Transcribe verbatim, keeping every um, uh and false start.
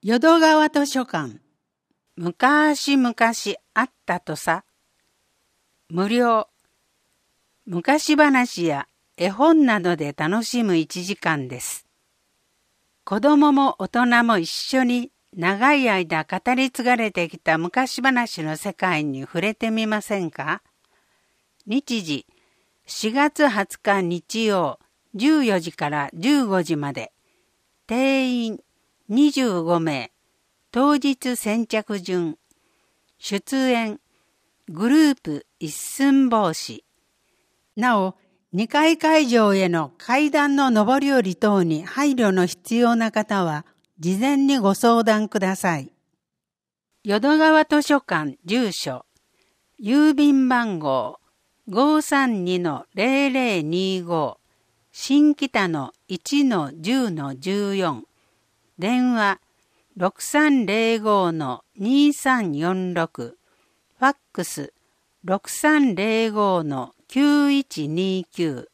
淀川図書館。 昔々あったとさ。無料。昔話や絵本などで楽しむいちじかんです。子供も大人も一緒に長い間語り継がれてきた昔話の世界に触れてみませんか？日時しがつはつか日曜じゅうよじからじゅうごじまで。定員にじゅうごめい。当日先着順。出演グループ一寸法師。 なお、にかい会場への階段の上り下り等に配慮の必要な方は、事前にご相談ください。 淀川図書館住所、郵便番号 ごーさんにのゼロゼロにご、新北の いちのじゅうのじゅうよん、電話 ろくさんゼロごのにさんよんろく、ファックス ろくさんゼロごのきゅういちにきゅう